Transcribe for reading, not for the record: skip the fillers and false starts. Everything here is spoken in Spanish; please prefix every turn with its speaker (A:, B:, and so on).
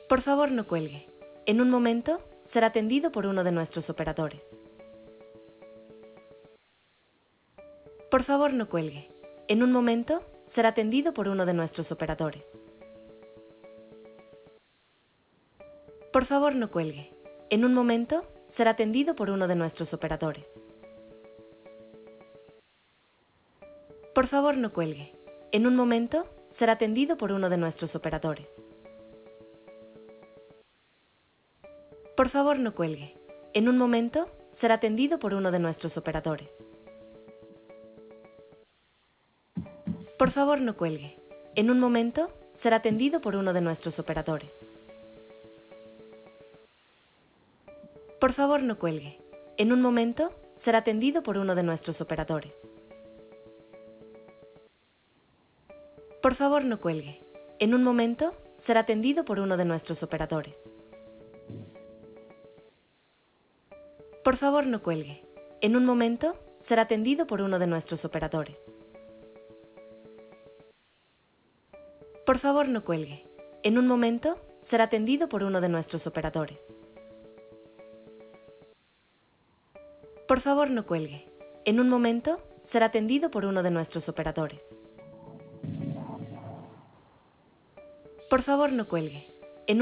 A: Por favor, no cuelgue. En un momento, será atendido por uno de nuestros operadores. Por favor, no cuelgue. En un momento, será atendido por uno de nuestros operadores. Por favor, no cuelgue. En un momento, será atendido por uno de nuestros operadores. Por favor, no cuelgue. En un momento, será atendido por uno de nuestros operadores. Por favor, no cuelgue. En un momento, será atendido por uno de nuestros operadores. Por favor, no cuelgue. En un momento, será atendido por uno de nuestros operadores. Por favor, no cuelgue. En un momento, será atendido por uno de nuestros operadores. Por favor, no cuelgue. En un momento, será atendido por uno de nuestros operadores. Por favor, no cuelgue. En un momento, será atendido por uno de nuestros operadores. Por favor, no cuelgue. En un momento, será atendido por uno de nuestros operadores. Por favor, no cuelgue. En un momento, será atendido por uno de nuestros operadores. Por favor, no cuelgue.